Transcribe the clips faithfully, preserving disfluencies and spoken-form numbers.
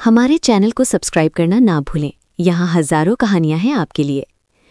हमारे चैनल को सब्सक्राइब करना ना भूलें। यहाँ हजारों कहानियां हैं आपके लिए।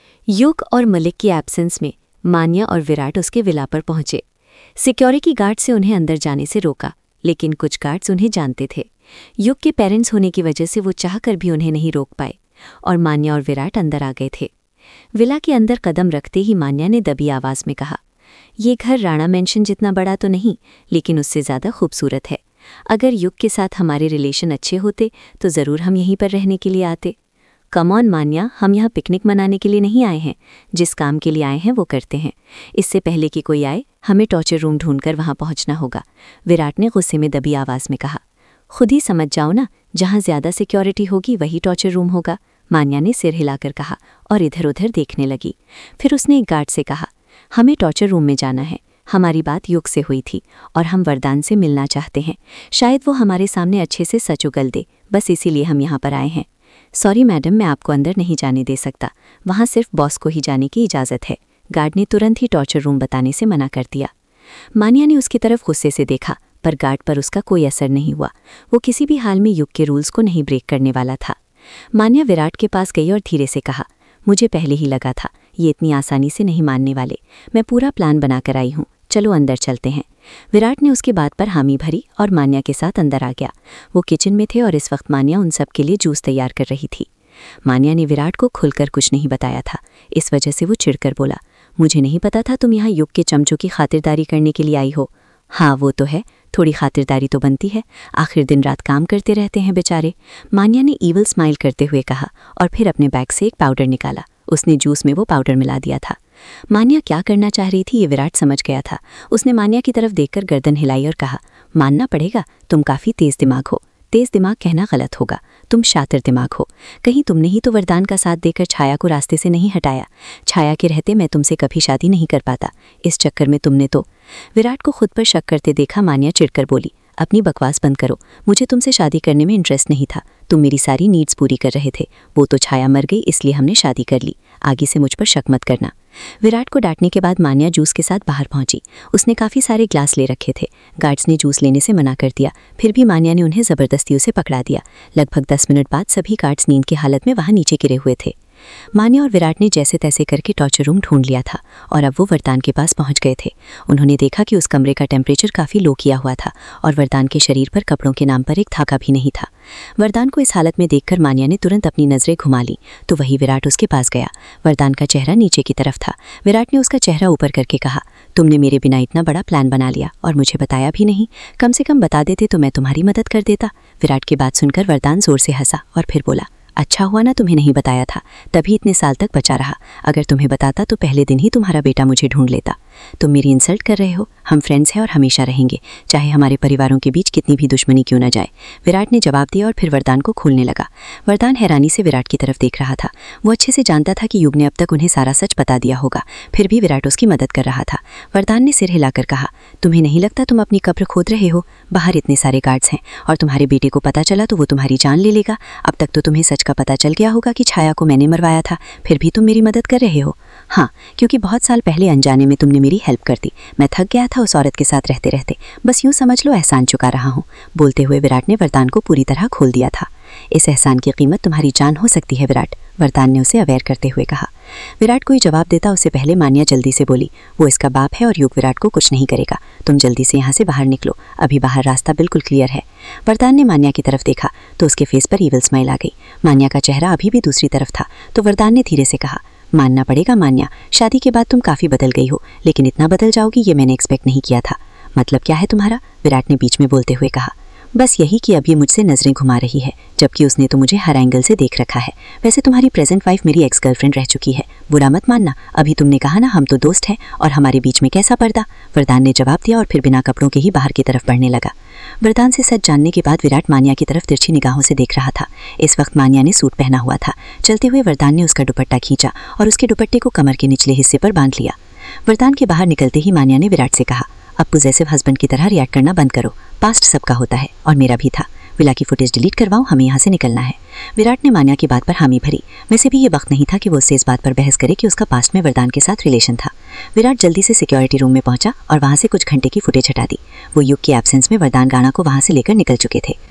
युग और मलिक की एब्सेंस में मान्या और विराट उसके विला पर पहुंचे। सिक्योरिटी गार्ड से उन्हें अंदर जाने से रोका, लेकिन कुछ गार्ड्स उन्हें जानते थे। युग के पेरेंट्स होने की वजह से वो चाहकर भी उन्हें नहीं रोक पाए और मान्या और विराट अंदर आ गए थे। विला के अंदर कदम रखते ही मान्या ने दबी आवाज में कहा, ये घर राणा मेंशन जितना बड़ा तो नहीं, लेकिन उससे ज़्यादा खूबसूरत है। अगर युग के साथ हमारे रिलेशन अच्छे होते तो ज़रूर हम यहीं पर रहने के लिए आते। कम ऑन मान्या, हम यहाँ पिकनिक मनाने के लिए नहीं आए हैं। जिस काम के लिए आए हैं वो करते हैं। इससे पहले कि कोई आए, हमें टॉर्चर रूम ढूंढकर वहाँ पहुँचना होगा, विराट ने गुस्से में दबी आवाज़ में कहा। खुद ही समझ जाओ ना, जहाँ ज़्यादा सिक्योरिटी होगी वही टॉर्चर रूम होगा, मान्या ने सिर हिलाकर कहा और इधर उधर देखने लगी। फिर उसने एक गार्ड से कहा, हमें टॉर्चर रूम में जाना है। हमारी बात युग से हुई थी और हम वरदान से मिलना चाहते हैं। शायद वो हमारे सामने अच्छे से सच उगल दे, बस इसीलिए हम यहाँ पर आए हैं। सॉरी मैडम, मैं आपको अंदर नहीं जाने दे सकता। वहाँ सिर्फ बॉस को ही जाने की इजाज़त है। गार्ड ने तुरंत ही टॉर्चर रूम बताने से मना कर दिया। मान्या ने उसकी तरफ गुस्से से देखा, पर गार्ड पर उसका कोई असर नहीं हुआ। वो किसी भी हाल में युग के रूल्स को नहीं ब्रेक करने वाला था। मान्या विराट के पास गई और धीरे से कहा, मुझे पहले ही लगा था ये इतनी आसानी से नहीं मानने वाले। मैं पूरा प्लान बनाकर आई हूँ, चलो अंदर चलते हैं। विराट ने उसकी बात पर हामी भरी और मान्या के साथ अंदर आ गया। वो किचन में थे और इस वक्त मान्या उन सब के लिए जूस तैयार कर रही थी। मान्या ने विराट को खुलकर कुछ नहीं बताया था, इस वजह से वो चिढ़कर बोला, मुझे नहीं पता था तुम यहाँ युग के चमचों की खातिरदारी करने के लिए आई हो। हाँ वो तो है, थोड़ी खातिरदारी तो बनती है, आखिर दिन रात काम करते रहते हैं बेचारे, मान्या ने ईवल स्माइल करते हुए कहा और फिर अपने बैग से एक पाउडर निकाला। उसने जूस में वो पाउडर मिला दिया था। मान्या क्या करना चाह रही थी ये विराट समझ गया था। उसने मान्या की तरफ देखकर गर्दन हिलाई और कहा, मानना पड़ेगा तुम काफ़ी तेज़ दिमाग हो। तेज़ दिमाग कहना गलत होगा, तुम शातिर दिमाग हो। कहीं तुमने ही तो वरदान का साथ देकर छाया को रास्ते से नहीं हटाया। छाया के रहते मैं तुमसे कभी शादी नहीं कर पाता, इस चक्कर में तुमने तो। विराट को खुद पर शक करते देखा मान्या चिढ़कर बोली, अपनी बकवास बंद करो, मुझे तुमसे शादी करने में इंटरेस्ट नहीं था। तुम मेरी सारी नीड्स पूरी कर रहे थे। वो तो छाया मर गई इसलिए हमने शादी कर ली। आगे से मुझ पर शक मत करना। विराट को डांटने के बाद मान्या जूस के साथ बाहर पहुंची। उसने काफ़ी सारे ग्लास ले रखे थे। गार्ड्स ने जूस लेने से मना कर दिया, फिर भी मान्या ने उन्हें ज़बरदस्ती उसे पकड़ा दिया। लगभग दस मिनट बाद सभी गार्ड्स नींद की हालत में वहाँ नीचे गिरे हुए थे। मान्या और विराट ने जैसे तैसे करके टॉर्चर रूम ढूंढ लिया था और अब वो वरदान के पास पहुंच गए थे। उन्होंने देखा कि उस कमरे का टेम्परेचर काफ़ी लो किया हुआ था और वरदान के शरीर पर कपड़ों के नाम पर एक धागा भी नहीं था। वरदान को इस हालत में देखकर मान्या ने तुरंत अपनी नज़रें घुमा ली तो वही विराट उसके पास गया। वरदान का चेहरा नीचे की तरफ था। विराट ने उसका चेहरा ऊपर करके कहा, तुमने मेरे बिना इतना बड़ा प्लान बना लिया और मुझे बताया भी नहीं। कम से कम बता देते तो मैं तुम्हारी मदद कर देता। विराट की बात सुनकर वरदान जोर से हंसा और फिर बोला, अच्छा हुआ ना तुम्हें नहीं बताया था, तभी इतने साल तक बचा रहा। अगर तुम्हें बताता तो पहले दिन ही तुम्हारा बेटा मुझे ढूंढ लेता। तुम मेरी इंसल्ट कर रहे हो। हम फ्रेंड्स हैं और हमेशा रहेंगे, चाहे हमारे परिवारों के बीच कितनी भी दुश्मनी क्यों ना जाए, विराट ने जवाब दिया और फिर वरदान को खोलने लगा। वरदान हैरानी से विराट की तरफ देख रहा था। वो अच्छे से जानता था कि युग ने अब तक उन्हें सारा सच बता दिया होगा, फिर भी विराट उसकी मदद कर रहा था। वरदान ने सिर हिलाकर कहा, तुम्हें नहीं लगता तुम अपनी कब्र खोद रहे हो? बाहर इतने सारे गार्ड्स हैं और तुम्हारे बेटे को पता चला तो वो तुम्हारी जान ले लेगा। अब तक तो तुम्हें सच का पता चल गया होगा कि छाया को मैंने मरवाया था, फिर भी तुम मेरी मदद कर रहे हो। हाँ, क्योंकि बहुत साल पहले अनजाने में तुमने मेरी हेल्प कर दी। मैं थक गया था उस औरत के साथ रहते रहते, बस यूं समझ लो एहसान चुका रहा हूँ। बोलते हुए विराट ने वरदान को पूरी तरह खोल दिया था। इस एहसान की कीमत तुम्हारी जान हो सकती है विराट, वरदान ने उसे अवेयर करते हुए कहा। विराट कोई जवाब देता उससे पहले मान्या जल्दी से बोली, वो इसका बाप है और युग विराट को कुछ नहीं करेगा। तुम जल्दी से यहाँ से बाहर निकलो, अभी बाहर रास्ता बिल्कुल क्लियर है। वरदान ने मान्या की तरफ देखा तो उसके फेस पर ईविल स्माइल आ गई। मान्या का चेहरा अभी भी दूसरी तरफ था तो वरदान ने धीरे से कहा, मानना पड़ेगा मान्या, शादी के बाद तुम काफ़ी बदल गई हो, लेकिन इतना बदल जाओगी ये मैंने एक्सपेक्ट नहीं किया था। मतलब क्या है तुम्हारा? विराट ने बीच में बोलते हुए कहा। बस यही कि अब ये मुझसे नज़रें घुमा रही है, जबकि उसने तो मुझे हर एंगल से देख रखा है। वैसे तुम्हारी प्रेजेंट वाइफ मेरी एक्स गर्लफ्रेंड रह चुकी है, बुरा मत मानना। अभी तुमने कहा ना हम तो दोस्त हैं और हमारे बीच में कैसा पर्दा? वरदान ने जवाब दिया और फिर बिना कपड़ों के ही बाहर की तरफ बढ़ने लगा। वरदान से सच जानने के बाद विराट मान्या की तरफ तिरछी निगाहों से देख रहा था। इस वक्त मान्या ने सूट पहना हुआ था। चलते हुए वरदान ने उसका दुपट्टा खींचा और उसके दुपट्टे को कमर के निचले हिस्से पर बांध लिया। वरदान के बाहर निकलते ही मान्या ने विराट से कहा, अब पॉजेसिव हस्बैंड की तरह रिएक्ट करना बंद करो। पास्ट सबका होता है और मेरा भी था। विला की फुटेज डिलीट करवाओ, हमें यहाँ से निकलना है। विराट ने मान्या की बात पर हामी भरी। वैसे भी ये वक्त नहीं था कि वो उससे इस बात पर बहस करे कि उसका पास्ट में वरदान के साथ रिलेशन था। विराट जल्दी से सिक्योरिटी रूम में पहुंचा और वहाँ से कुछ घंटे की फुटेज हटा दी। वो युग की एब्सेंस में वरदान गाना को वहाँ से लेकर निकल चुके थे।